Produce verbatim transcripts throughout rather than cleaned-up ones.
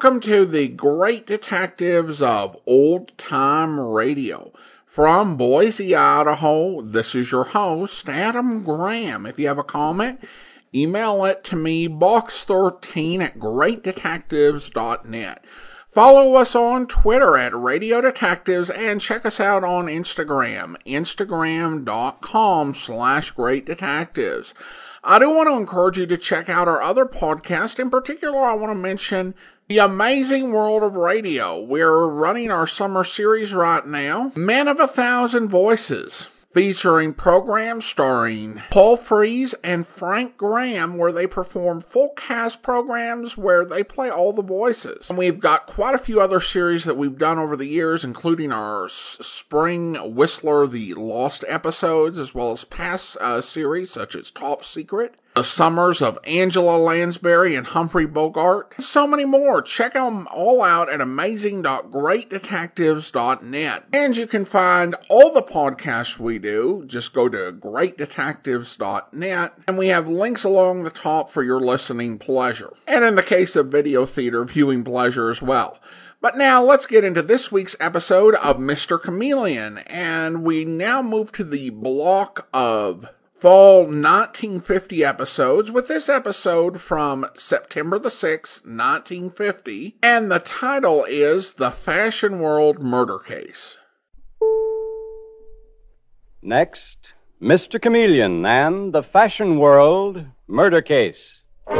Welcome to the Great Detectives of Old Time Radio. From Boise, Idaho, this is your host, Adam Graham. If you have a comment, email it to me, box thirteen at great detectives dot net. Follow us on Twitter at Radio Detectives and check us out on Instagram, instagram.com slash Great Detectives. I do want to encourage you to check out our other podcast. In particular, I want to mention The Amazing World of Radio. We're running our summer series right now, Men of a Thousand Voices, featuring programs starring Paul Frees and Frank Graham, where they perform full cast programs where they play all the voices. And we've got quite a few other series that we've done over the years, including our S- Spring Whistler, the Lost episodes, as well as past uh, series such as Top Secret, The Summers of Angela Lansbury and Humphrey Bogart, and so many more. Check them all out at amazing dot great detectives dot net. And you can find all the podcasts we do. Just go to great detectives dot net, and we have links along the top for your listening pleasure. And in the case of video theater, viewing pleasure as well. But now let's get into this week's episode of Mister Chameleon, and we now move to the block of fall nineteen fifty episodes, with this episode from September the sixth, nineteen fifty, and the title is The Fashion World Murder Case. Next, Mister Chameleon and The Fashion World Murder Case.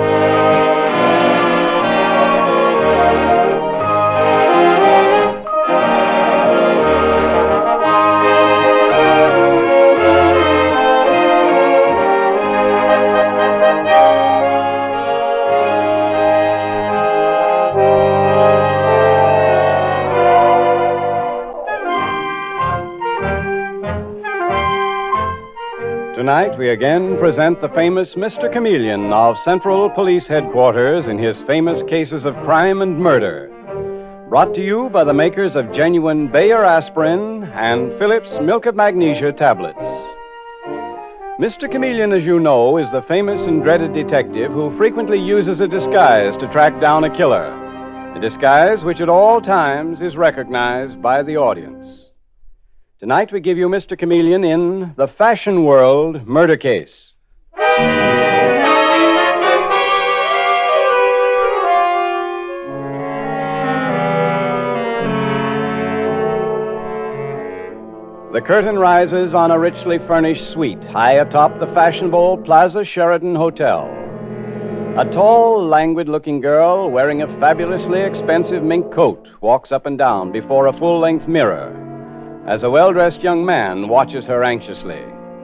Tonight, we again present the famous Mister Chameleon of Central Police Headquarters in his famous cases of crime and murder. Brought to you by the makers of genuine Bayer aspirin and Phillips Milk of Magnesia tablets. Mister Chameleon, as you know, is the famous and dreaded detective who frequently uses a disguise to track down a killer. A disguise which at all times is recognized by the audience. Tonight we give you Mister Chameleon in The Fashion World Murder Case. The curtain rises on a richly furnished suite high atop the fashionable Plaza Sheraton Hotel. A tall, languid-looking girl wearing a fabulously expensive mink coat walks up and down before a full-length mirror as a well-dressed young man watches her anxiously.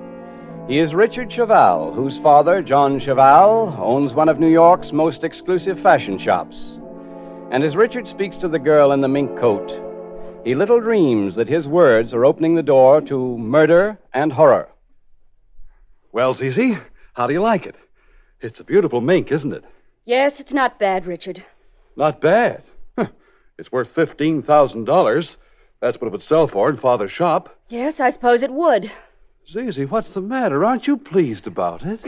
He is Richard Cheval, whose father, John Cheval, owns one of New York's most exclusive fashion shops. And as Richard speaks to the girl in the mink coat, he little dreams that his words are opening the door to murder and horror. Well, Zizi, how do you like it? It's a beautiful mink, isn't it? Yes, it's not bad, Richard. Not bad? Huh. It's worth fifteen thousand dollars. That's what it would sell for in Father's shop. Yes, I suppose it would. Zizi, what's the matter? Aren't you pleased about it?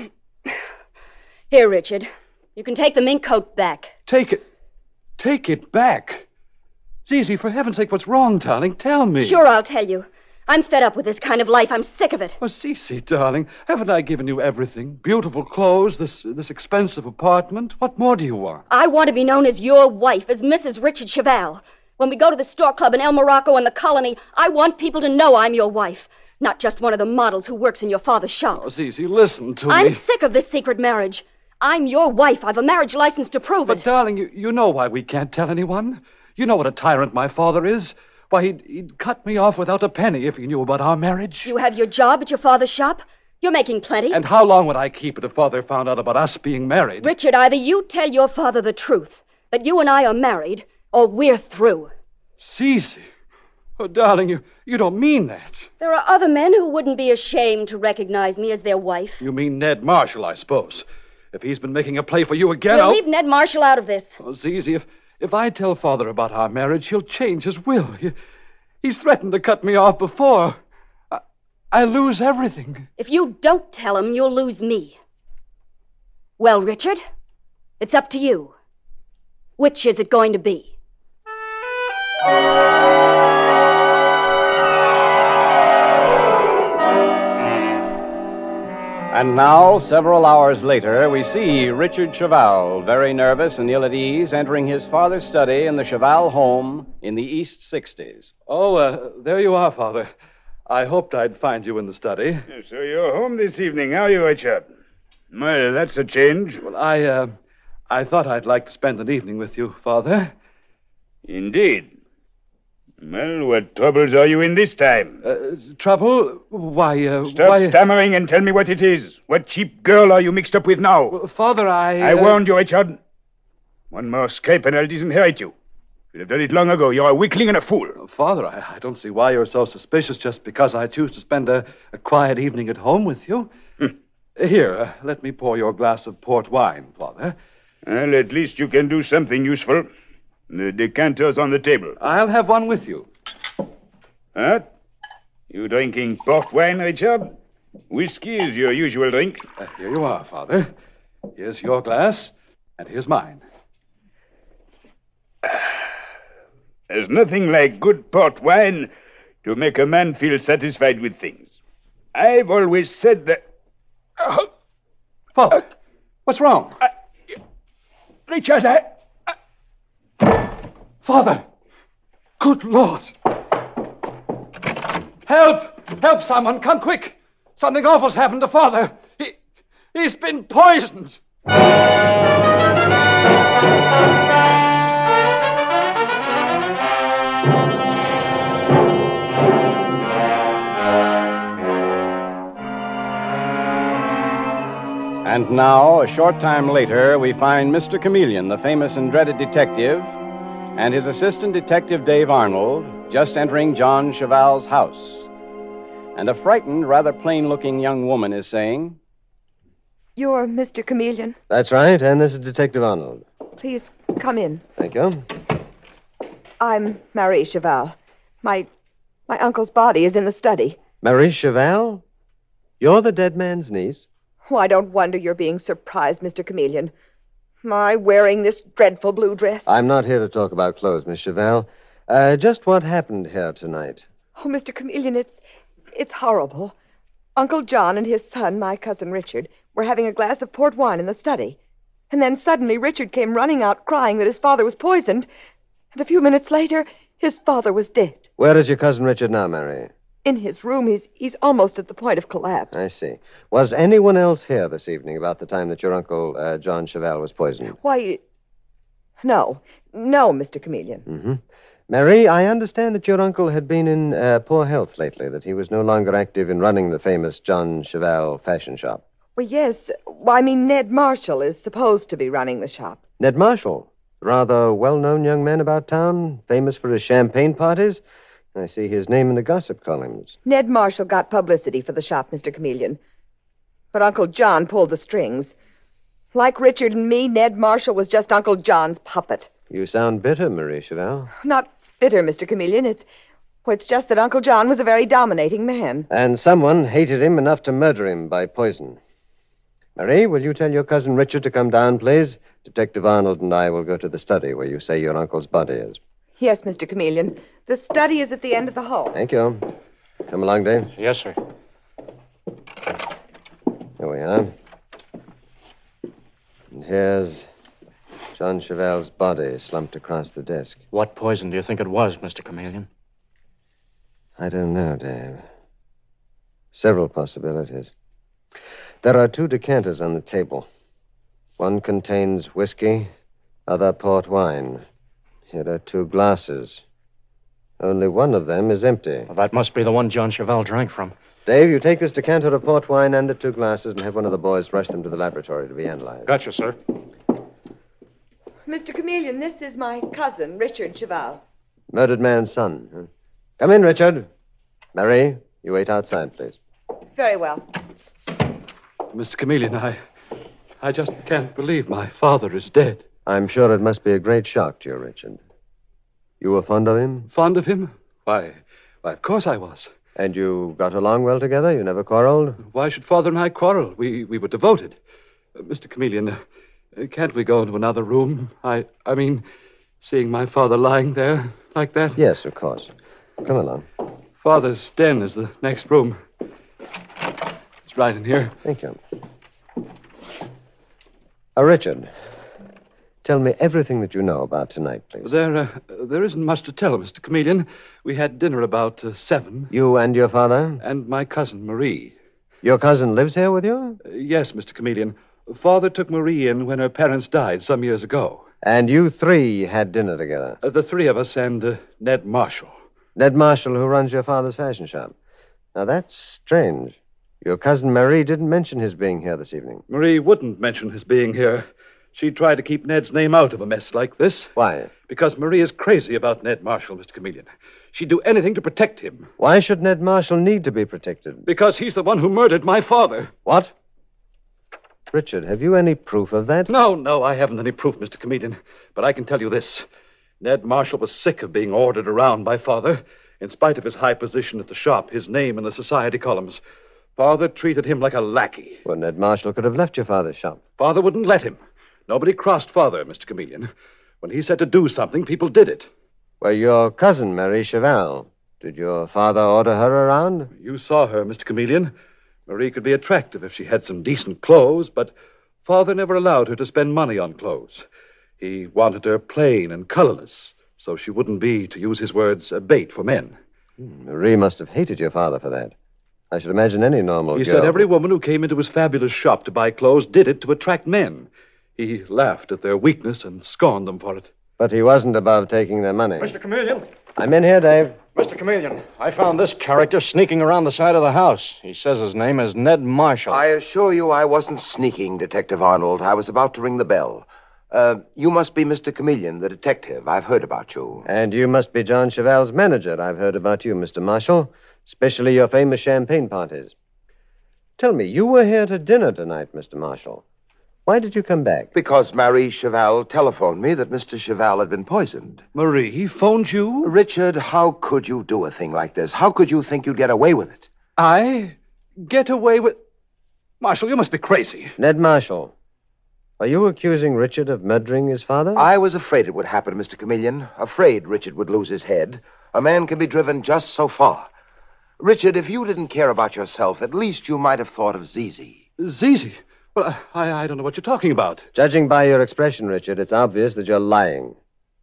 Here, Richard. You can take the mink coat back. Take it. Take it back? Zizi, for heaven's sake, what's wrong, darling? Tell me. Sure, I'll tell you. I'm fed up with this kind of life. I'm sick of it. Oh, Zizi, darling, haven't I given you everything? Beautiful clothes, this this expensive apartment. What more do you want? I want to be known as your wife, as Missus Richard Cheval. When we go to the Stork Club in El Morocco and the Colony, I want people to know I'm your wife, not just one of the models who works in your father's shop. Oh, Zizi, listen to I'm me. I'm sick of this secret marriage. I'm your wife. I've a marriage license to prove but, it. But, darling, you, you know why we can't tell anyone. You know what a tyrant my father is. Why, he'd, he'd cut me off without a penny if he knew about our marriage. You have your job at your father's shop? You're making plenty. And how long would I keep it if Father found out about us being married? Richard, either you tell your father the truth, that you and I are married, or we're through. Zizi. Oh, darling, you, you don't mean that. There are other men who wouldn't be ashamed to recognize me as their wife. You mean Ned Marshall, I suppose. If he's been making a play for you again, We'll I'll... leave Ned Marshall out of this. Oh, Zizi, if, if I tell Father about our marriage, he'll change his will. He, he's threatened to cut me off before. I, I lose everything. If you don't tell him, you'll lose me. Well, Richard, it's up to you. Which is it going to be? And now, several hours later, we see Richard Cheval, very nervous and ill at ease, entering his father's study in the Cheval home in the East Sixties. Oh, uh, there you are, Father. I hoped I'd find you in the study. So you're home this evening, are you, Richard? Well, that's a change. Well, I, uh, I thought I'd like to spend an evening with you, Father. Indeed. Well, what troubles are you in this time? Uh, trouble? Why, uh, Stop why... stammering and tell me what it is. What cheap girl are you mixed up with now? Well, Father, I... I uh... warned you, Richard. One more escape and I'll disinherit you. You'd have done it long ago. You're a weakling and a fool. Father, I, I don't see why you're so suspicious just because I choose to spend a, a quiet evening at home with you. Hmm. Here, uh, let me pour your glass of port wine, Father. Well, at least you can do something useful. The decanter's on the table. I'll have one with you. What? You drinking port wine, Richard? Whiskey is your usual drink. Uh, here you are, Father. Here's your glass, and here's mine. There's nothing like good port wine to make a man feel satisfied with things. I've always said that... Uh, Father, what's wrong? I... Richard, I... I... Father! Good Lord! Help! Help, someone! Come quick! Something awful's happened to Father. He... He's been poisoned! And now, a short time later, we find Mister Chameleon, the famous and dreaded detective, and his assistant detective, Dave Arnold, just entering John Cheval's house. And a frightened, rather plain-looking young woman is saying, "You're Mister Chameleon? That's right, and this is Detective Arnold. Please come in. Thank you. I'm Marie Cheval. My my uncle's body is in the study. Marie Cheval? You're the dead man's niece? Oh, I don't wonder you're being surprised, Mister Chameleon. My wearing this dreadful blue dress. I'm not here to talk about clothes, Miss Cheval. Uh, just what happened here tonight? Oh, Mister Chameleon, it's it's horrible. Uncle John and his son, my cousin Richard, were having a glass of port wine in the study. And then suddenly Richard came running out crying that his father was poisoned. And a few minutes later, his father was dead. Where is your cousin Richard now, Mary? In his room. He's he's almost at the point of collapse. I see. Was anyone else here this evening about the time that your uncle, uh, John Cheval, was poisoned? Why, no. No, Mister Chameleon. Mm-hmm. Mary, I understand that your uncle had been in uh, poor health lately, that he was no longer active in running the famous John Cheval fashion shop. Well, yes. Well, I mean, Ned Marshall is supposed to be running the shop. Ned Marshall? Rather well-known young man about town, famous for his champagne parties? I see his name in the gossip columns. Ned Marshall got publicity for the shop, Mister Chameleon. But Uncle John pulled the strings. Like Richard and me, Ned Marshall was just Uncle John's puppet. You sound bitter, Marie Cheval. Not bitter, Mister Chameleon. It's, well, it's just that Uncle John was a very dominating man. And someone hated him enough to murder him by poison. Marie, will you tell your cousin Richard to come down, please? Detective Arnold and I will go to the study where you say your uncle's body is. Yes, Mister Chameleon. The study is at the end of the hall. Thank you. Come along, Dave. Yes, sir. Here we are. And here's John Cheval's body slumped across the desk. What poison do you think it was, Mister Chameleon? I don't know, Dave. Several possibilities. There are two decanters on the table. One contains whiskey, other port wine. Here are two glasses. Only one of them is empty. Well, that must be the one John Cheval drank from. Dave, you take this decanter of port wine and the two glasses and have one of the boys rush them to the laboratory to be analyzed. Gotcha, sir. Mister Chameleon, this is my cousin, Richard Cheval. Murdered man's son. Huh? Come in, Richard. Marie, you wait outside, please. Very well. Mister Chameleon, I... I just can't believe my father is dead. I'm sure it must be a great shock to you, Richard. You were fond of him? Fond of him? Why, why, of course I was. And you got along well together? You never quarreled? Why should Father and I quarrel? We we were devoted. Uh, Mister Chameleon, uh, Uh, can't we go into another room? I, I mean, seeing my father lying there like that? Yes, of course. Come along. Father's den is the next room. It's right in here. Thank you. Uh, Richard, tell me everything that you know about tonight, please. There, uh, there isn't much to tell, Mister Chameleon. We had dinner about uh, seven. You and your father? And my cousin, Marie. Your cousin lives here with you? Uh, yes, Mister Chameleon. Father took Marie in when her parents died some years ago. And you three had dinner together? Uh, the three of us and uh, Ned Marshall. Ned Marshall, who runs your father's fashion shop. Now, that's strange. Your cousin Marie didn't mention his being here this evening. Marie wouldn't mention his being here. She tried to keep Ned's name out of a mess like this. Why? Because Marie is crazy about Ned Marshall, Mister Chameleon. She'd do anything to protect him. Why should Ned Marshall need to be protected? Because he's the one who murdered my father. What? Richard, have you any proof of that? No, no, I haven't any proof, Mister Chameleon. But I can tell you this. Ned Marshall was sick of being ordered around by Father. In spite of his high position at the shop, his name in the society columns, Father treated him like a lackey. Well, Ned Marshall could have left your father's shop. Father wouldn't let him. Nobody crossed Father, Mister Chameleon. When he said to do something, people did it. Well, your cousin, Marie Cheval, did your father order her around? You saw her, Mister Chameleon. Marie could be attractive if she had some decent clothes, but Father never allowed her to spend money on clothes. He wanted her plain and colorless, so she wouldn't be, to use his words, a bait for men. Hmm, Marie must have hated your father for that. I should imagine any normal he girl... He said every woman who came into his fabulous shop to buy clothes did it to attract men. He laughed at their weakness and scorned them for it. But he wasn't above taking their money. Mister Chameleon? I'm in here, Dave. Mister Chameleon, I found this character sneaking around the side of the house. He says his name is Ned Marshall. I assure you I wasn't sneaking, Detective Arnold. I was about to ring the bell. Uh, you must be Mister Chameleon, the detective. I've heard about you. And you must be John Cheval's manager. I've heard about you, Mister Marshall, especially your famous champagne parties. Tell me, you were here to dinner tonight, Mister Marshall. Why did you come back? Because Marie Cheval telephoned me that Mister Cheval had been poisoned. Marie phoned you? Richard, how could you do a thing like this? How could you think you'd get away with it? I? Get away with... Marshall, you must be crazy. Ned Marshall, are you accusing Richard of murdering his father? I was afraid it would happen, Mister Chameleon. Afraid Richard would lose his head. A man can be driven just so far. Richard, if you didn't care about yourself, at least you might have thought of Zizi. Zizi? Well, I, I don't know what you're talking about. Judging by your expression, Richard, it's obvious that you're lying.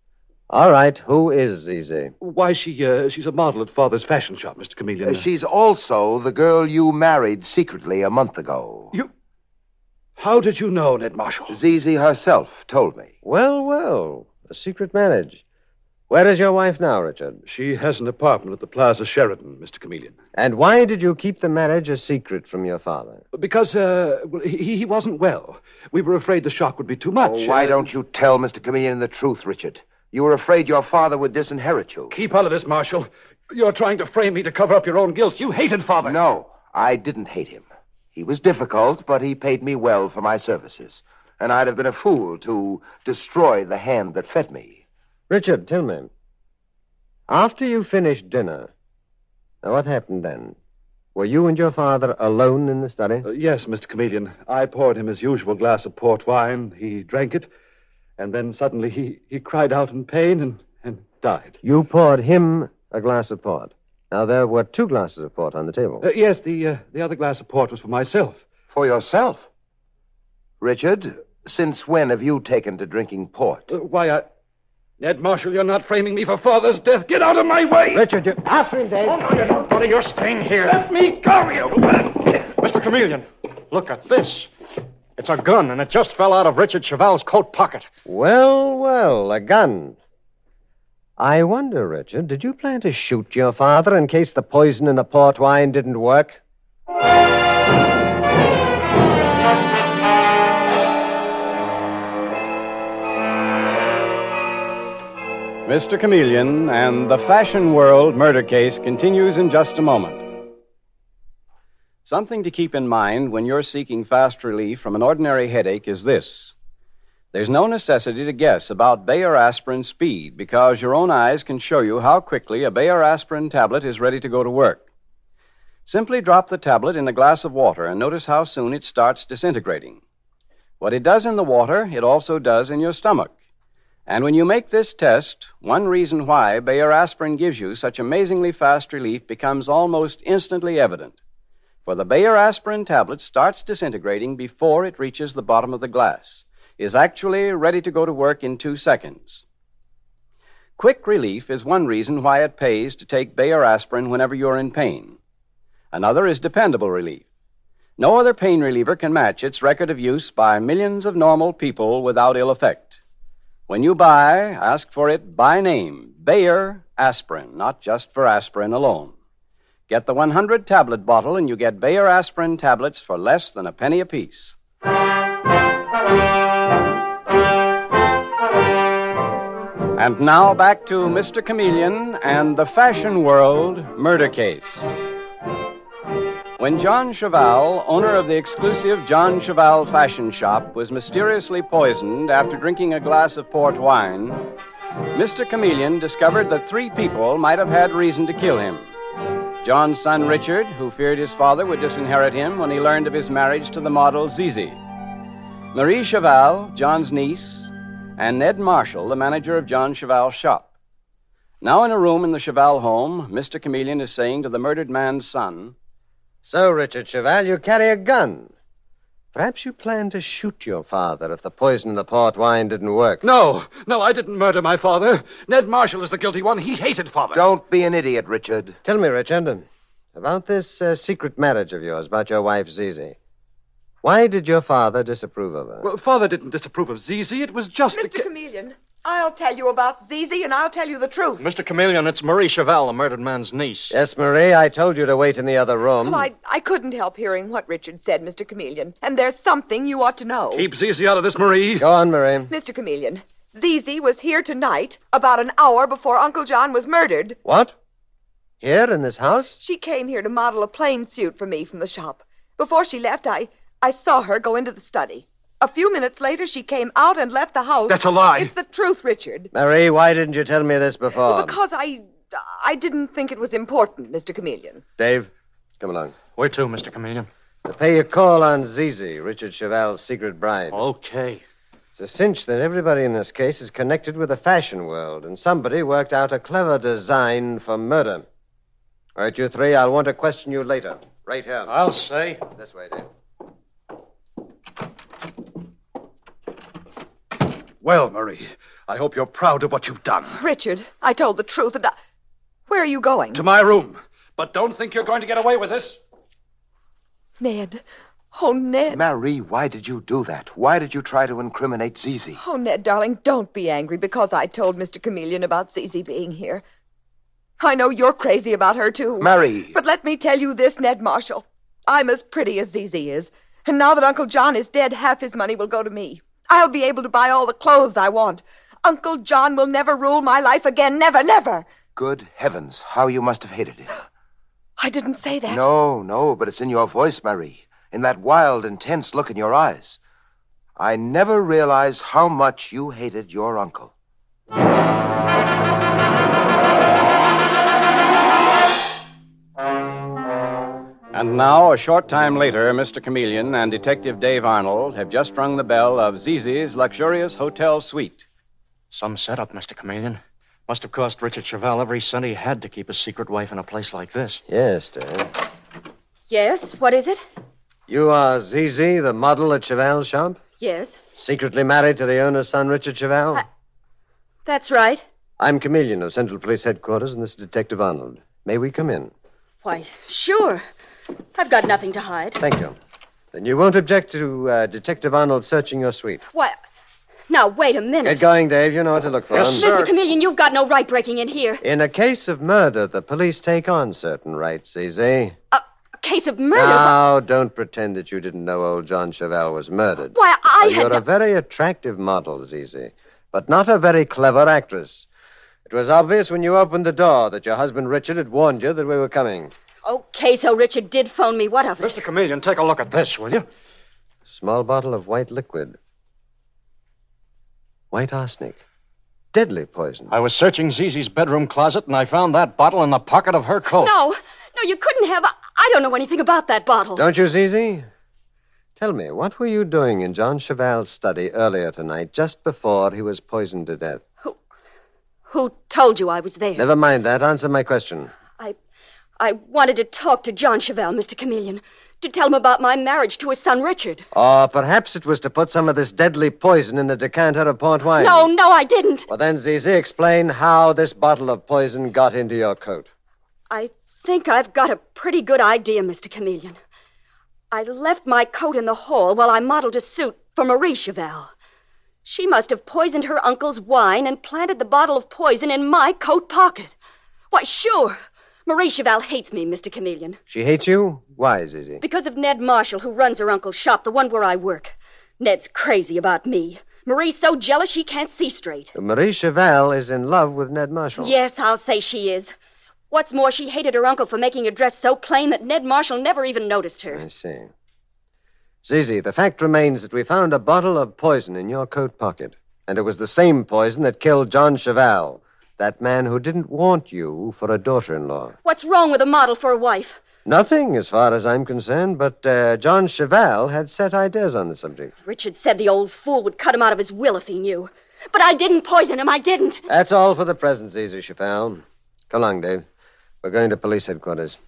All right, who is Zizi? Why, she, uh, she's a model at Father's fashion shop, Mister Chameleon. Uh, she's also the girl you married secretly a month ago. You... How did you know, Ned Marshall? Zizi herself told me. Well, well, a secret marriage. Where is your wife now, Richard? She has an apartment at the Plaza Sheraton, Mister Chameleon. And why did you keep the marriage a secret from your father? Because, uh, well, he, he wasn't well. We were afraid the shock would be too much. Oh, why uh... don't you tell Mister Chameleon the truth, Richard? You were afraid your father would disinherit you. Keep out of this, Marshall. You're trying to frame me to cover up your own guilt. You hated Father. No, I didn't hate him. He was difficult, but he paid me well for my services. And I'd have been a fool to destroy the hand that fed me. Richard, tell me. After you finished dinner, now what happened then? Were you and your father alone in the study? Uh, yes, Mister Chameleon. I poured him his usual glass of port wine. He drank it. And then suddenly he, he cried out in pain and, and died. You poured him a glass of port. Now, there were two glasses of port on the table. Uh, yes, the uh, the other glass of port was for myself. For yourself? Richard, since when have you taken to drinking port? Uh, why, I... Ned Marshall, you're not framing me for Father's death. Get out of my way! Richard, you're after him, Dave. Oh, no, you're not, buddy. You're staying here. Let me go, you... Mister Chameleon, look at this. It's a gun, and it just fell out of Richard Cheval's coat pocket. Well, well, a gun. I wonder, Richard, did you plan to shoot your father in case the poison in the port wine didn't work? Mister Chameleon and the Fashion World murder case continues in just a moment. Something to keep in mind when you're seeking fast relief from an ordinary headache is this. There's no necessity to guess about Bayer aspirin speed because your own eyes can show you how quickly a Bayer aspirin tablet is ready to go to work. Simply drop the tablet in a glass of water and notice how soon it starts disintegrating. What it does in the water, it also does in your stomach. And when you make this test, one reason why Bayer aspirin gives you such amazingly fast relief becomes almost instantly evident. For the Bayer aspirin tablet starts disintegrating before it reaches the bottom of the glass, is actually ready to go to work in two seconds. Quick relief is one reason why it pays to take Bayer aspirin whenever you're in pain. Another is dependable relief. No other pain reliever can match its record of use by millions of normal people without ill effect. When you buy, ask for it by name, Bayer aspirin, not just for aspirin alone. Get the one hundred tablet bottle and you get Bayer aspirin tablets for less than a penny apiece. And now back to Mister Chameleon and the Fashion World murder case. When John Cheval, owner of the exclusive John Cheval Fashion Shop, was mysteriously poisoned after drinking a glass of port wine, Mister Chameleon discovered that three people might have had reason to kill him. John's son Richard, who feared his father would disinherit him when he learned of his marriage to the model Zizi. Marie Cheval, John's niece, and Ned Marshall, the manager of John Cheval's shop. Now in a room in the Cheval home, Mister Chameleon is saying to the murdered man's son, "So, Richard Cheval, you carry a gun. Perhaps you plan to shoot your father if the poison in the port wine didn't work." No, no, I didn't murder my father. Ned Marshall is the guilty one. He hated father. Don't be an idiot, Richard. Tell me, Richard, about this uh, secret marriage of yours, about your wife, Zizi. Why did your father disapprove of her? Well, father didn't disapprove of Zizi. It was just... Mister A... Chameleon, I'll tell you about Zizi, and I'll tell you the truth. Mister Chameleon, it's Marie Cheval, the murdered man's niece. Yes, Marie, I told you to wait in the other room. Well, I, I couldn't help hearing what Richard said, Mister Chameleon, and there's something you ought to know. Keep Zizi out of this, Marie. Go on, Marie. Mister Chameleon, Zizi was here tonight about an hour before Uncle John was murdered. What? Here in this house? She came here to model a plain suit for me from the shop. Before she left, I, I saw her go into the study. A few minutes later, she came out and left the house. That's a lie. It's the truth, Richard. Marie, why didn't you tell me this before? Well, because I... I didn't think it was important, Mister Chameleon. Dave, come along. Where to, Mister Chameleon? To pay a call on Zizi, Richard Cheval's secret bride. Okay. It's a cinch that everybody in this case is connected with the fashion world, and somebody worked out a clever design for murder. All right, you three, I'll want to question you later. Right here. I'll say. This way, Dave. Well, Marie, I hope you're proud of what you've done. Richard, I told the truth, and I... Where are you going? To my room. But don't think you're going to get away with this. Ned. Oh, Ned. Marie, why did you do that? Why did you try to incriminate Zizi? Oh, Ned, darling, don't be angry because I told Mister Chameleon about Zizi being here. I know you're crazy about her, too. Marie. But let me tell you this, Ned Marshall. I'm as pretty as Zizi is. And now that Uncle John is dead, half his money will go to me. I'll be able to buy all the clothes I want. Uncle John will never rule my life again. Never, never. Good heavens, how you must have hated it. I didn't say that. No, no, but it's in your voice, Marie. In that wild, intense look in your eyes. I never realized how much you hated your uncle. And now, a short time later, Mister Chameleon and Detective Dave Arnold have just rung the bell of Zizi's luxurious hotel suite. Some setup, Mister Chameleon. Must have cost Richard Cheval every cent he had to keep his secret wife in a place like this. Yes, Dave. Yes, what is it? You are Zizi, the model at Cheval's shop? Yes. Secretly married to the owner's son, Richard Cheval? I... That's right. I'm Chameleon of Central Police Headquarters, and this is Detective Arnold. May we come in? Why, sure. I've got nothing to hide. Thank you. Then you won't object to uh, Detective Arnold searching your suite. Why, now, wait a minute. Get going, Dave. You know what to look for. Yes, sir. Mister Chameleon, you've got no right breaking in here. In a case of murder, the police take on certain rights, Zizi. A case of murder? Now, don't pretend that you didn't know old John Cheval was murdered. Why, I Well, had... You're no- a very attractive model, Zizi, but not a very clever actress. It was obvious when you opened the door that your husband Richard had warned you that we were coming. Okay, so Richard did phone me. What of it? Mister Chameleon, take a look at this, will you? Small bottle of white liquid. White arsenic. Deadly poison. I was searching Zizi's bedroom closet, and I found that bottle in the pocket of her coat. No, no, you couldn't have. I don't know anything about that bottle. Don't you, Zizi? Tell me, what were you doing in John Cheval's study earlier tonight, just before he was poisoned to death? Who, who told you I was there? Never mind that. Answer my question. I, I wanted to talk to John Cheval, Mister Chameleon, to tell him about my marriage to his son, Richard. Or perhaps it was to put some of this deadly poison in a decanter of port wine. No, no, I didn't. Well, then, Zizi, explain how this bottle of poison got into your coat. I think I've got a pretty good idea, Mister Chameleon. I left my coat in the hall while I modeled a suit for Marie Cheval. She must have poisoned her uncle's wine and planted the bottle of poison in my coat pocket. Why, sure. Marie Cheval hates me, Mister Chameleon. She hates you? Why, Zizi? Because of Ned Marshall, who runs her uncle's shop, the one where I work. Ned's crazy about me. Marie's so jealous she can't see straight. Marie Cheval is in love with Ned Marshall. Yes, I'll say she is. What's more, she hated her uncle for making her dress so plain that Ned Marshall never even noticed her. I see. Zizi, the fact remains that we found a bottle of poison in your coat pocket. And it was the same poison that killed John Cheval, that man who didn't want you for a daughter-in-law. What's wrong with a model for a wife? Nothing, as far as I'm concerned, but uh, John Cheval had set ideas on the subject. Richard said the old fool would cut him out of his will if he knew. But I didn't poison him, I didn't. That's all for the present, Zizi Cheval. Come along, Dave. We're going to police headquarters.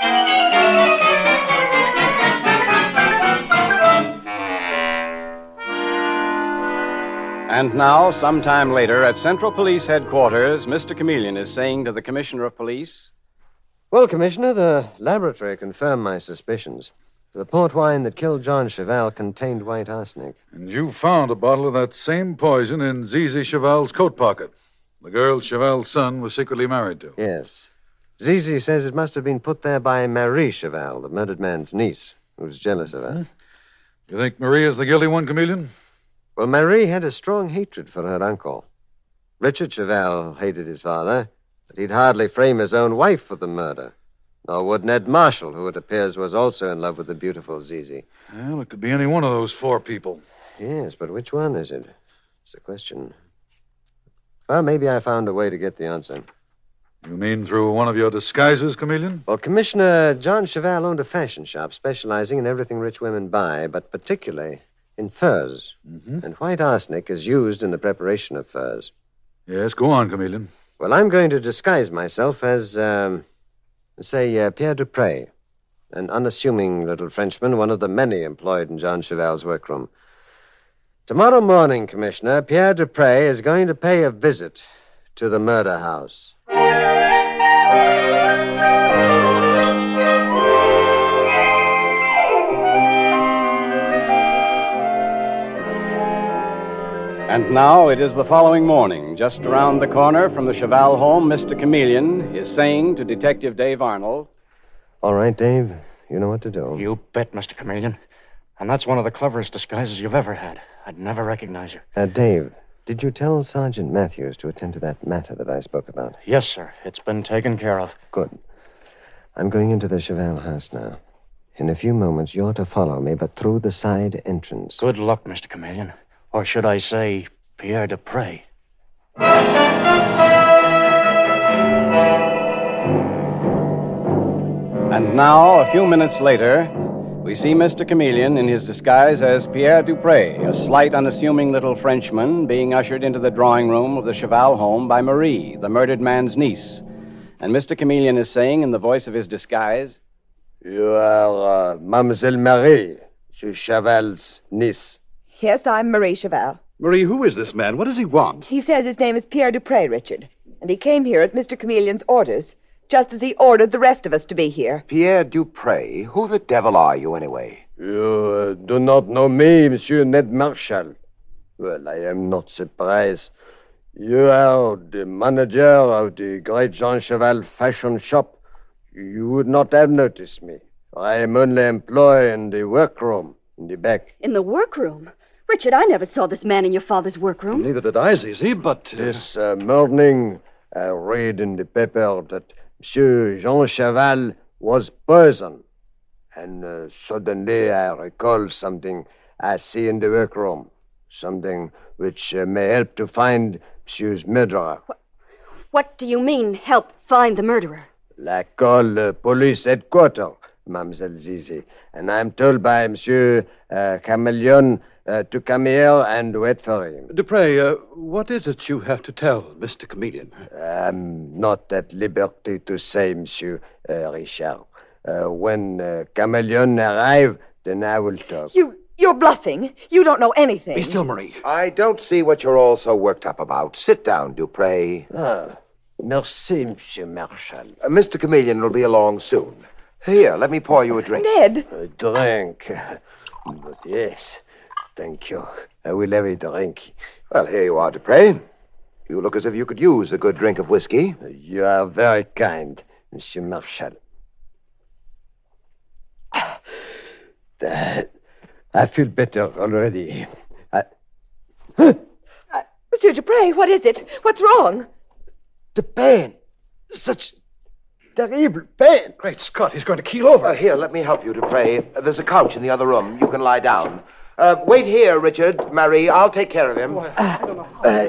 And now, sometime later, at Central Police Headquarters, Mister Chameleon is saying to the Commissioner of Police, Well, Commissioner, the laboratory confirmed my suspicions. The port wine that killed John Cheval contained white arsenic. And you found a bottle of that same poison in Zizi Cheval's coat pocket. The girl Cheval's son was secretly married to. Yes. Zizi says it must have been put there by Marie Cheval, the murdered man's niece, who was jealous of her. You think Marie is the guilty one, Chameleon? Well, Marie had a strong hatred for her uncle. Richard Cheval hated his father, but he'd hardly frame his own wife for the murder. Nor would Ned Marshall, who it appears was also in love with the beautiful Zizi. Well, it could be any one of those four people. Yes, but which one is it? It's a question. Well, maybe I found a way to get the answer. You mean through one of your disguises, Chameleon? Well, Commissioner, John Cheval owned a fashion shop specializing in everything rich women buy, but particularly in furs. Mm-hmm. And white arsenic is used in the preparation of furs. Yes, go on, Chameleon. Well, I'm going to disguise myself as, um, say, uh, Pierre Dupre, an unassuming little Frenchman, one of the many employed in John Cheval's workroom. Tomorrow morning, Commissioner, Pierre Dupre is going to pay a visit to the murder house. And now it is the following morning. Just around the corner from the Cheval home, Mister Chameleon is saying to Detective Dave Arnold, All right, Dave. You know what to do. You bet, Mister Chameleon. And that's one of the cleverest disguises you've ever had. I'd never recognize you. Uh, Dave, did you tell Sergeant Matthews to attend to that matter that I spoke about? Yes, sir. It's been taken care of. Good. I'm going into the Cheval house now. In a few moments, you're to follow me, but through the side entrance. Good luck, Mister Chameleon. Or should I say, Pierre Dupre. And now, a few minutes later, we see Mister Chameleon in his disguise as Pierre Dupre, a slight, unassuming little Frenchman, being ushered into the drawing room of the Cheval home by Marie, the murdered man's niece. And Mister Chameleon is saying in the voice of his disguise, You are uh, Mademoiselle Marie, Cheval's niece. Yes, I'm Marie Cheval. Marie, who is this man? What does he want? He says his name is Pierre Dupre, Richard. And he came here at Mister Chameleon's orders, just as he ordered the rest of us to be here. Pierre Dupre? Who the devil are you, anyway? You uh, do not know me, Monsieur Ned Marshall. Well, I am not surprised. You are the manager of the great Jean Cheval fashion shop. You would not have noticed me. I am only employed in the workroom, in the back. In the workroom? Richard, I never saw this man in your father's workroom. Neither did I, Zizi, but... Uh... This uh, morning, I read in the paper that Monsieur Jean Cheval was poisoned. And uh, suddenly I recall something I see in the workroom. Something which uh, may help to find Monsieur's murderer. What, what do you mean, help find the murderer? I call uh, police headquarters. Mademoiselle Zizi. And I'm told by Monsieur uh, Chameleon uh, to come here and wait for him. Dupre, uh, what is it you have to tell Mister Chameleon? I'm not at liberty to say, Monsieur uh, Richard. Uh, when uh, Chameleon arrive, then I will talk. You, you're bluffing. You don't know anything. Be still, Marie. I don't see what you're all so worked up about. Sit down, Dupre. Ah, merci, Monsieur Marshal. Uh, Mister Chameleon will be along soon. Here, let me pour you a drink. Ned. A drink. But yes, thank you. I will have a drink. Well, here you are, Dupre. You look as if you could use a good drink of whiskey. You are very kind, Monsieur Marshal. That, I feel better already. I... Uh, Monsieur Dupre, what is it? What's wrong? The pain. Such terrible pain. Great Scott, he's going to keel over. Uh, here, let me help you, Dupre. Uh, there's a couch in the other room. You can lie down. Uh, wait here, Richard. Marie, I'll take care of him. Oh, I, I don't know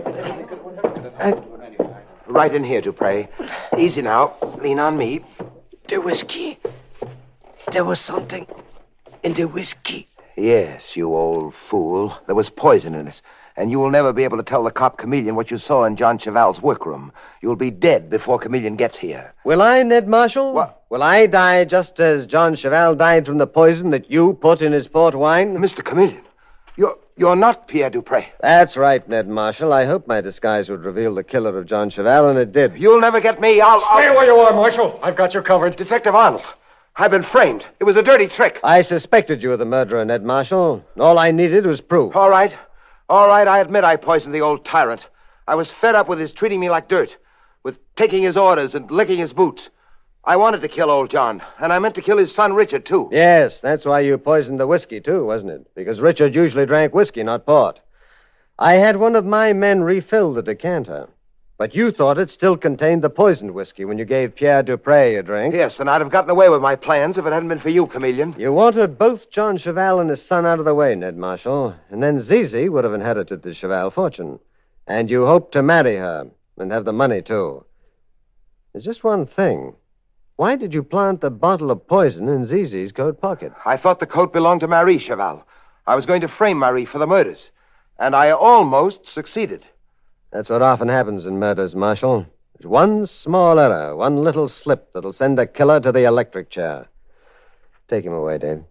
how. Uh, uh, right in here, Dupre. Easy now. Lean on me. The whiskey. There was something in the whiskey. Yes, you old fool. There was poison in it. And you will never be able to tell the cop Chameleon what you saw in John Cheval's workroom. You'll be dead before Chameleon gets here. Will I, Ned Marshall? What? Will I die just as John Cheval died from the poison that you put in his port wine? Mister Chameleon, you're, you're not Pierre Dupre. That's right, Ned Marshall. I hope my disguise would reveal the killer of John Cheval, and it did. You'll never get me. I'll... I'll... Stay where you are, Marshal. I've got you covered. Detective Arnold, I've been framed. It was a dirty trick. I suspected you of the murderer, Ned Marshall. All I needed was proof. All right. All right, I admit I poisoned the old tyrant. I was fed up with his treating me like dirt, with taking his orders and licking his boots. I wanted to kill old John, and I meant to kill his son Richard, too. Yes, that's why you poisoned the whiskey, too, wasn't it? Because Richard usually drank whiskey, not port. I had one of my men refill the decanter. But you thought it still contained the poisoned whiskey when you gave Pierre Dupre a drink. Yes, and I'd have gotten away with my plans if it hadn't been for you, Chameleon. You wanted both John Cheval and his son out of the way, Ned Marshall, and then Zizi would have inherited the Cheval fortune. And you hoped to marry her and have the money, too. There's just one thing. Why did you plant the bottle of poison in Zizi's coat pocket? I thought the coat belonged to Marie Cheval. I was going to frame Marie for the murders, and I almost succeeded. That's what often happens in murders, Marshal. There's one small error, one little slip that'll send a killer to the electric chair. Take him away, Dave.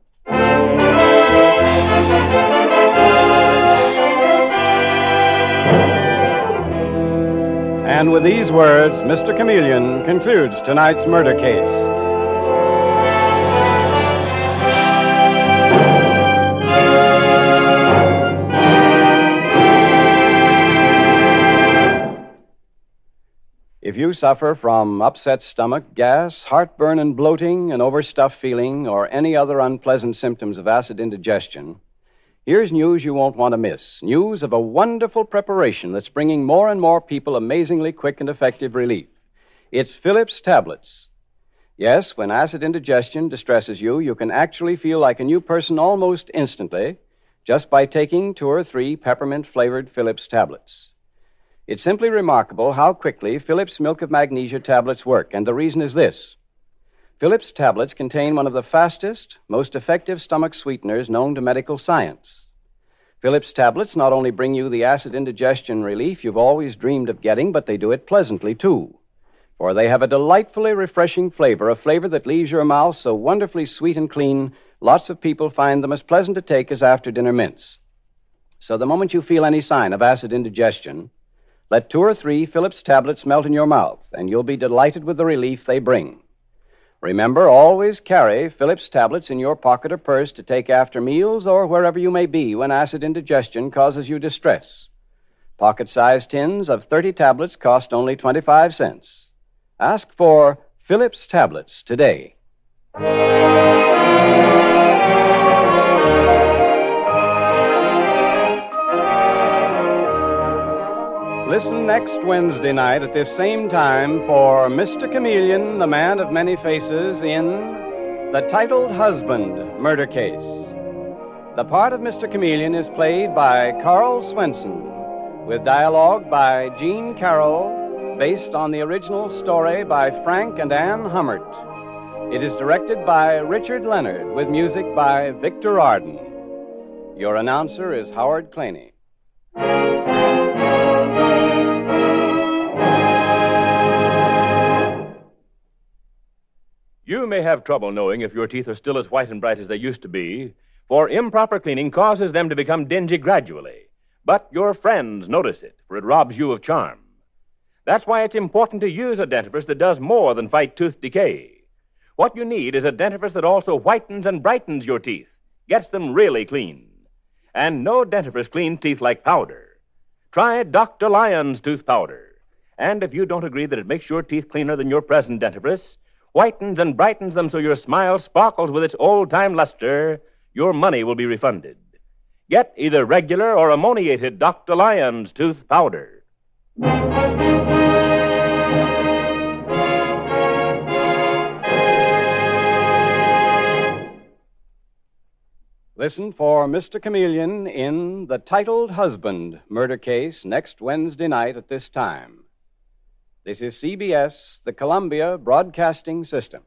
And with these words, Mister Chameleon concludes tonight's murder case. If you suffer from upset stomach, gas, heartburn and bloating, an overstuffed feeling, or any other unpleasant symptoms of acid indigestion, here's news you won't want to miss. News of a wonderful preparation that's bringing more and more people amazingly quick and effective relief. It's Phillips Tablets. Yes, when acid indigestion distresses you, you can actually feel like a new person almost instantly just by taking two or three peppermint-flavored Phillips Tablets. It's simply remarkable how quickly Phillips Milk of Magnesia tablets work, and the reason is this. Phillips tablets contain one of the fastest, most effective stomach sweeteners known to medical science. Phillips tablets not only bring you the acid indigestion relief you've always dreamed of getting, but they do it pleasantly, too. For they have a delightfully refreshing flavor, a flavor that leaves your mouth so wonderfully sweet and clean, lots of people find them as pleasant to take as after-dinner mints. So the moment you feel any sign of acid indigestion, let two or three Phillips tablets melt in your mouth, and you'll be delighted with the relief they bring. Remember, always carry Phillips tablets in your pocket or purse to take after meals or wherever you may be when acid indigestion causes you distress. Pocket-sized tins of thirty tablets cost only twenty-five cents. Ask for Phillips tablets today. Listen next Wednesday night at this same time for Mister Chameleon, the man of many faces, in The Titled Husband Murder Case. The part of Mister Chameleon is played by Carl Swenson, with dialogue by Gene Carroll, based on the original story by Frank and Ann Hummert. It is directed by Richard Leonard, with music by Victor Arden. Your announcer is Howard Claney. You may have trouble knowing if your teeth are still as white and bright as they used to be, for improper cleaning causes them to become dingy gradually. But your friends notice it, for it robs you of charm. That's why it's important to use a dentifrice that does more than fight tooth decay. What you need is a dentifrice that also whitens and brightens your teeth, gets them really clean. And no dentifrice cleans teeth like powder. Try Doctor Lyon's tooth powder. And if you don't agree that it makes your teeth cleaner than your present dentifrice, whitens and brightens them so your smile sparkles with its old-time luster, your money will be refunded. Get either regular or ammoniated Doctor Lyon's tooth powder. Listen for Mister Chameleon in The Titled Husband murder case next Wednesday night at this time. This is C B S, the Columbia Broadcasting System.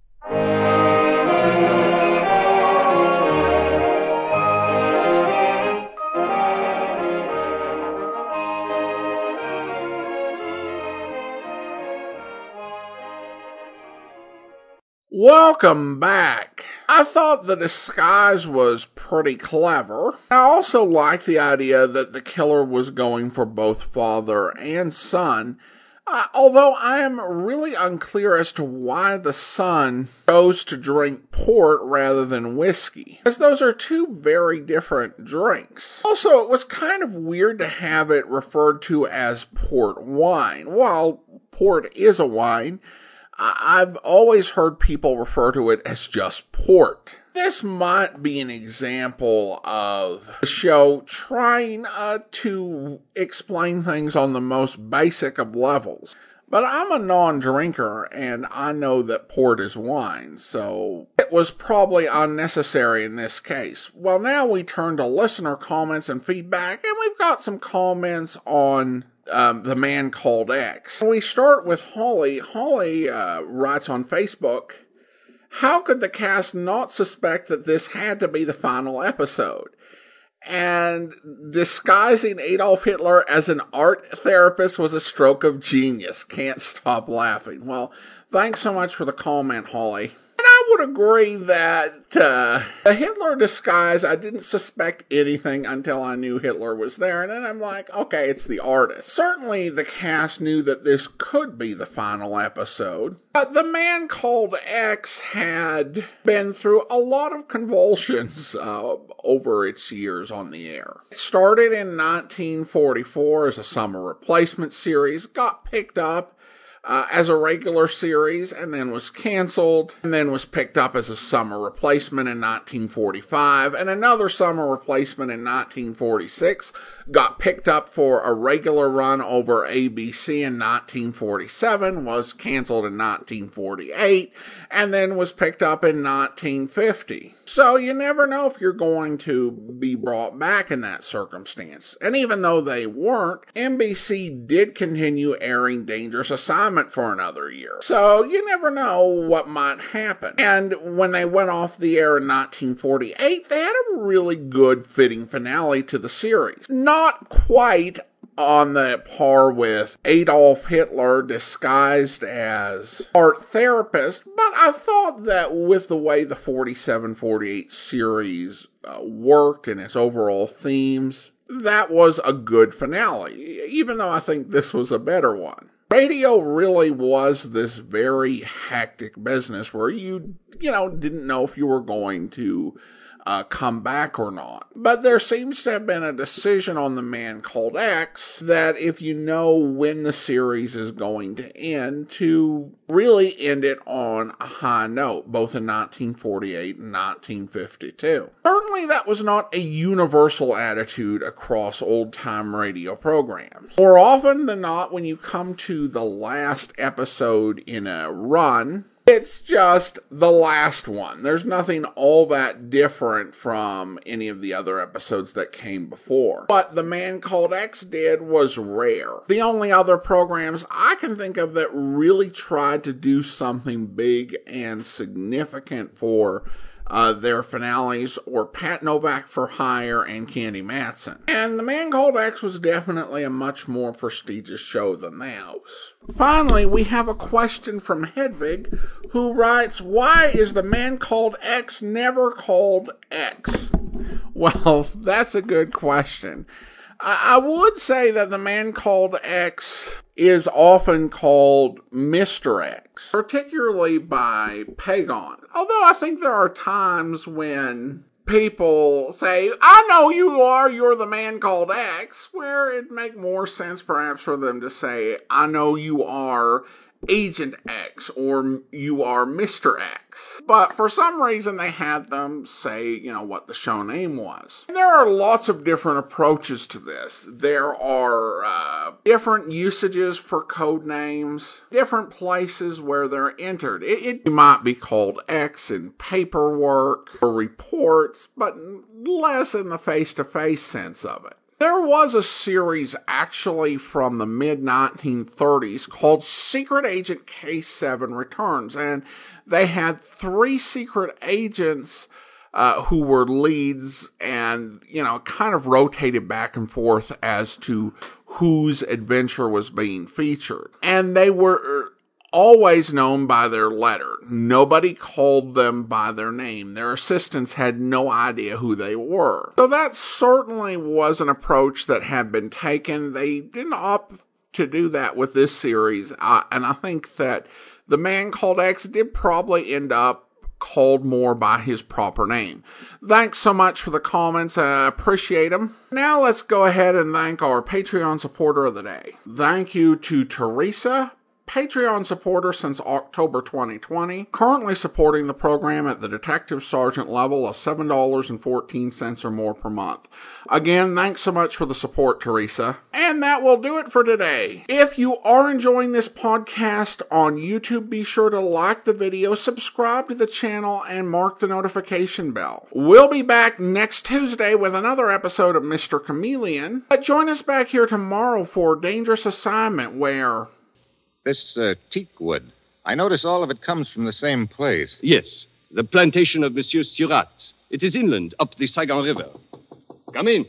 Welcome back. I thought the disguise was pretty clever. I also liked the idea that the killer was going for both father and son, uh, although I am really unclear as to why the son chose to drink port rather than whiskey, as those are two very different drinks. Also, it was kind of weird to have it referred to as port wine. While port is a wine, I've always heard people refer to it as just port. This might be an example of the show trying uh, to explain things on the most basic of levels. But I'm a non-drinker, and I know that port is wine, so it was probably unnecessary in this case. Well, now we turn to listener comments and feedback, and we've got some comments on Um, The Man Called X. We start with Holly. Holly uh, writes on Facebook, "How could the cast not suspect that this had to be the final episode? And disguising Adolf Hitler as an art therapist was a stroke of genius. Can't stop laughing." Well, thanks so much for the comment, Holly. And I would agree that uh, the Hitler disguise, I didn't suspect anything until I knew Hitler was there. And then I'm like, okay, it's the artist. Certainly the cast knew that this could be the final episode. But The Man Called X had been through a lot of convulsions uh, over its years on the air. It started in nineteen forty-four as a summer replacement series, got picked up Uh, as a regular series, and then was canceled, and then was picked up as a summer replacement in nineteen forty-five, and another summer replacement in nineteen forty-six, got picked up for a regular run over A B C in nineteen forty-seven, was canceled in nineteen forty-eight, and then was picked up in nineteen fifty. So you never know if you're going to be brought back in that circumstance. And even though they weren't, N B C did continue airing Dangerous Assignment for another year. So you never know what might happen. And when they went off the air in nineteen forty-eight, they had a really good fitting finale to the series. Not quite on the par with Adolf Hitler disguised as art therapist, but I thought that with the way the forty-seven forty-eight series uh, worked and its overall themes, that was a good finale, even though I think this was a better one. Radio really was this very hectic business where you, you know, didn't know if you were going to Uh, come back or not. But there seems to have been a decision on The Man Called X that if you know when the series is going to end, to really end it on a high note, both in nineteen forty-eight and nineteen fifty-two. Certainly that was not a universal attitude across old-time radio programs. More often than not, when you come to the last episode in a run, It's just the last one. There's nothing all that different from any of the other episodes that came before. What The Man Called X did was rare. The only other programs I can think of that really tried to do something big and significant for Uh, their finales were Pat Novak for Hire and Candy Matson. And The Man Called X was definitely a much more prestigious show than those. Finally, we have a question from Hedvig, who writes, why is The Man Called X never called X? Well, that's a good question. I would say that The Man Called X is often called Mister X, particularly by Pagon. Although I think there are times when people say, I know you are, you're the Man Called X, where it'd make more sense perhaps for them to say, I know you are Agent X, or you are Mister X. But for some reason they had them say, you know, what the show name was. And there are lots of different approaches to this. There are uh, different usages for code names, different places where they're entered. It, it might be called X in paperwork or reports, but less in the face-to-face sense of it. There was a series actually from the mid nineteen thirties called Secret Agent K seven Returns, and they had three secret agents uh, who were leads and, you know, kind of rotated back and forth as to whose adventure was being featured. And they were always known by their letter. Nobody called them by their name. Their assistants had no idea who they were. So that certainly was an approach that had been taken. They didn't opt to do that with this series, uh, and I think that The Man Called X did probably end up called more by his proper name. Thanks so much for the comments. I appreciate them. Now let's go ahead and thank our Patreon supporter of the day. Thank you to Teresa, Patreon supporter since October twenty twenty, currently supporting the program at the Detective Sergeant level of seven dollars and fourteen cents or more per month. Again, thanks so much for the support, Teresa. And that will do it for today. If you are enjoying this podcast on YouTube, be sure to like the video, subscribe to the channel, and mark the notification bell. We'll be back next Tuesday with another episode of Mister Chameleon. But join us back here tomorrow for Dangerous Assignment, where This uh, teak wood, I notice all of it comes from the same place. Yes, the plantation of Monsieur Surat. It is inland, up the Saigon River. Come in.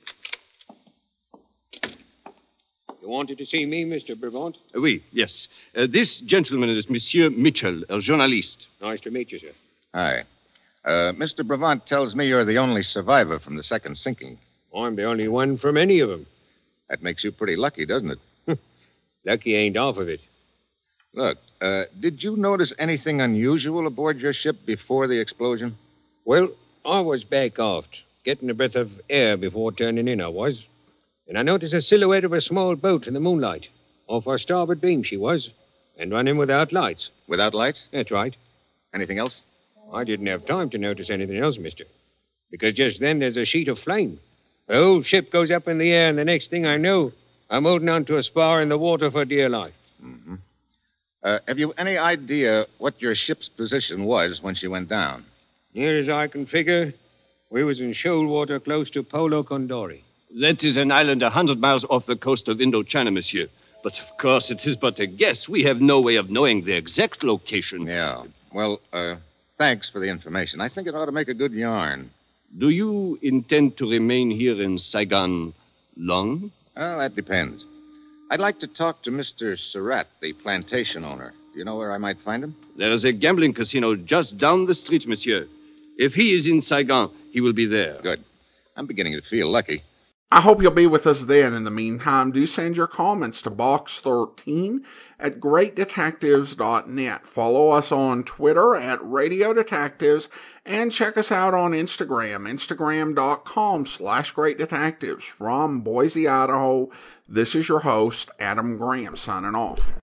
You wanted to see me, Mister Brevant? Uh, oui, yes. Uh, this gentleman is Monsieur Mitchell, a journalist. Nice to meet you, sir. Hi. Uh, Mister Brevant tells me you're the only survivor from the second sinking. I'm the only one from any of them. That makes you pretty lucky, doesn't it? Lucky ain't off of it. Look, uh, did you notice anything unusual aboard your ship before the explosion? Well, I was back aft, getting a breath of air before turning in, I was. And I noticed a silhouette of a small boat in the moonlight. Off our starboard beam she was, and running without lights. Without lights? That's right. Anything else? I didn't have time to notice anything else, mister. Because just then there's a sheet of flame. The whole ship goes up in the air, and the next thing I know, I'm holding on to a spar in the water for dear life. Mm-hmm. Uh, have you any idea what your ship's position was when she went down? Near as I can figure, we was in shoal water close to Polo Condori. That is an island a hundred miles off the coast of Indochina, monsieur. But of course it is but a guess. We have no way of knowing the exact location. Yeah. Well, uh, thanks for the information. I think it ought to make a good yarn. Do you intend to remain here in Saigon long? Well, that depends. I'd like to talk to Mister Surratt, the plantation owner. Do you know where I might find him? There is a gambling casino just down the street, monsieur. If he is in Saigon, he will be there. Good. I'm beginning to feel lucky. I hope you'll be with us then. In the meantime, do send your comments to box thirteen at great detectives dot net. Follow us on Twitter at Radio Detectives and check us out on Instagram, instagram.com slash Great Detectives. From Boise, Idaho, this is your host, Adam Graham, signing off.